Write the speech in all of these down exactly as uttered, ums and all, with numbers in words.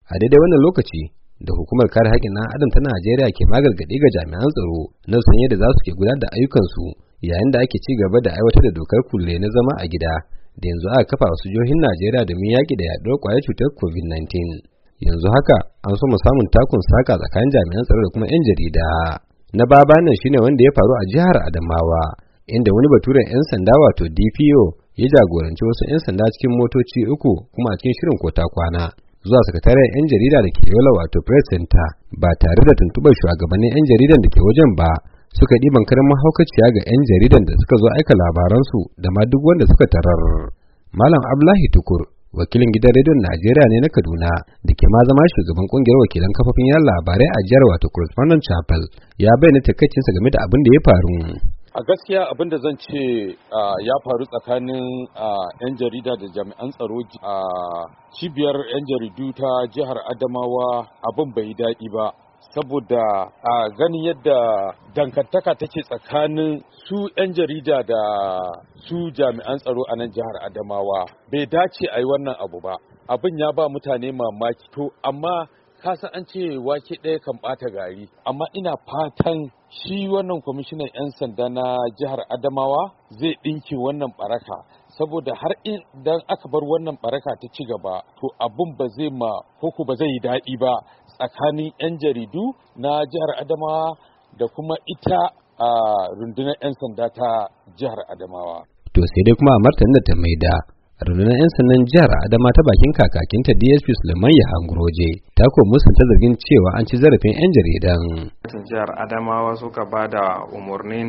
a daidai wannan lokaci da hukumar kare haƙƙin ɗan adam ta Najeriya ke magargaɗi ga jami'an tsaro na san yadda za su ke gudanar da ayyukansu yayin da ake ci gaba da aiwatar da dokar kulle na zama a gida da yanzu aka kafa wasu jihohin Najeriya domin yaƙi da yaɗuwar ƙwayar cutar covid nineteen. Yanzu haka an so mu samun takun saka tsakanin jami'an tsaro da kuma 'yan jarida. Na baba nan shine wanda ya faru a jihar Adamawa inda wani baturen 'yan sanda wato D P O ya jagoranci wasu 'yan sanda cikin motoci uku kuma a cikin shirin kota kwana zuwa sakataren 'yan jarida da ke Yola wato Press Center ba tare da tuntuɓar shugabannin 'yan jaridan da ke wajen ba, suka ɗiban karin mahaukaciya ga 'yan jaridan da suka zo aika labaransu da ma duk wanda suka tarar. Malam Abdullahi Tukur, wakilin gidan rediyon Najeriya ne na Kaduna da ke ma zama shugaban kungiyar wakilan kafofin yan labarai a jihar wato Correspondent Chapel, ya bayyana takaicinsa game da abin da ya faru. A gaskiya abin da zan ce ya faru tsakanin 'yan jarida da jami'an tsaro a cibiyar 'yan jaridu ta jihar Adamawa abin bai daɗi ba, saboda a ganin yadda dangantaka take tsakanin su 'yan jarida da su jami'an tsaro a nan jihar Adamawa bai dace a yi wannan abu ba. Abin ya ba mutane mamaki, to amma kasan an ce wake ɗaya kan ɓata gari, amma ina fatan shi wannan kwamishinan 'yan sanda na jihar Adamawa zai ɗinke wannan ɓaraka, saboda har idan aka bar wannan ɓaraka ta ci gaba to abin ba zai ma koko ba zai yi daɗi ba tsakanin 'yan jaridu na jihar Adamawa da kuma ita a rundunar 'yan sanda ta jihar Adamawa. To sai dai kuma a martanin da ta maida rundunar 'yan sandan jihar Adama ta bakin kakakinta D S P Suleiman Yahangroje ta ko musanta zargin cewa an ci zarafin 'yan jaridan. Jihar Adamawa suka ba da umarnin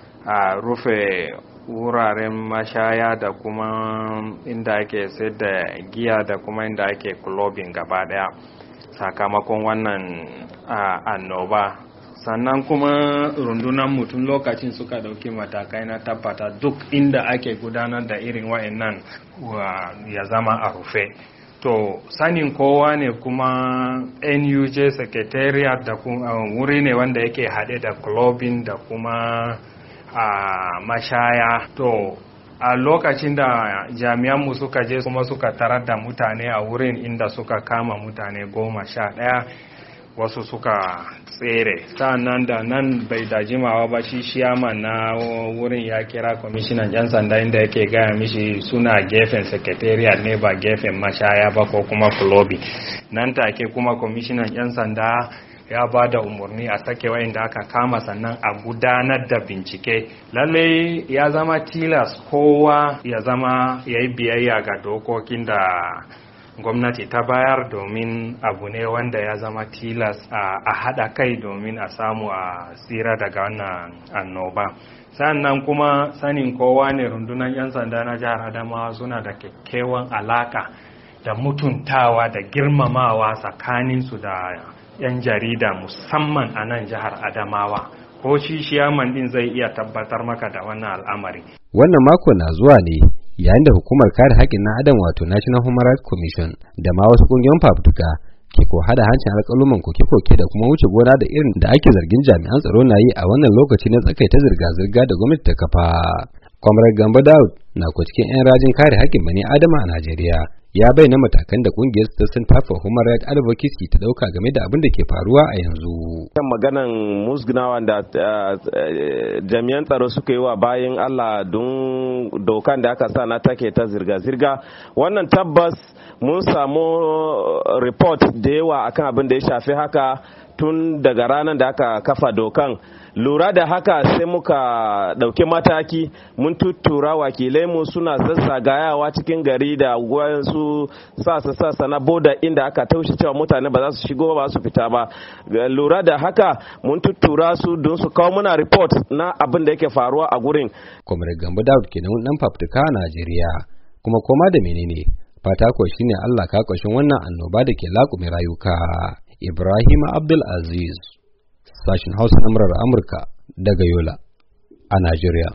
a rufe wuraren mashaya da kuma inda ake sayar da giya da kuma inda ake clubbing gaba daya sakamakon wannan annoba. Sannan kuma rundunar mutum lokacin suka dauki matakai na tabbata duk inda ake gudanar da irin wa'annan ya zama a rufe. To sanin kowa ne kuma N U J secretariat da kuma wuri ne wanda yake haɗe da clubbing da kuma a mashaya. To a lokacin da jami'anmu suka je kuma suka tarar da mutane a wurin inda suka kama mutane goma sha ɗaya, wasu suka tsere. Sa'annan da nan bai da jimawa ba shi shiyaman na wurin ya kira kwamishinan 'yan sanda inda yake gaya mishi suna gefen secretariat ne ba gefen mashaya ba ko kuma kulobi. Nan take kuma kwamishinan 'yan sanda ya ba da umarni a sake wayanda aka kama sannan a gudanar da bincike. Lallai ya zama tilas kowa ya zama ya yi biyayya ga dokokin da gwamnati ta bayar, domin abu ne wanda ya zama tilas a haɗa kai domin a samu a tsira daga wannan annoba. Sannan kuma sanin kowa ne rundunar 'yan sanda na jihar Adamawa suna da kyakkyawan alaka da mutuntawa da girmamawa tsakaninsu da 'yan jarida musamman a nan jihar Adamawa. Ko shi shiyaman din zai iya tabbatar maka da wannan al'amari. Wannan mako na zuwa ne yayin da hukumar kare haƙƙin ɗan adam wato National Human Rights Commission da ma wasu ƙungiyoyin fafutuka ke ko hada hancin alƙaluman koke-koke da kuma wuce gona da irin da ake zargin jami'an tsaro na yi a wannan lokaci na tsakaita zirga-zirga da gwamnati ta kafa. Comrade Gambo Daud na ko cikin 'yan rajin kare haƙƙin bani adama a Najeriya ya bayyana matakan da kungiyar Center for Human Rights Advocacy ta dauka game da abin da ke faruwa a yanzu. Kan maganan musgunawa da jami'an tsaro suka yi wa bayan Allah don dokan da aka sa na take ta zirga-zirga, wannan tabbas mun samu report da yawa akan abin da ya shafi haka tun daga ranar da aka kafa dokan. Lura da haka sai muka ɗauki mataki, mun tuttura wakilai mu suna zazzagayawa cikin gari da wasu sasa-sasa na boda inda aka taushe cewa mutane ba za su shigo ba su fita ba. Lura da haka mun tuttura su don su kawo muna report na abin da yake faruwa a gurin. Comrade Gambo Daud kenan dan fafutuka a Najeriya, kuma koma da menene fata ko shine Allah ka kwashin wannan annoba da ke laƙume rayuka. Ibrahim Abdul Aziz, sashin Hausa na murar Amurka daga Yola a Najeriya.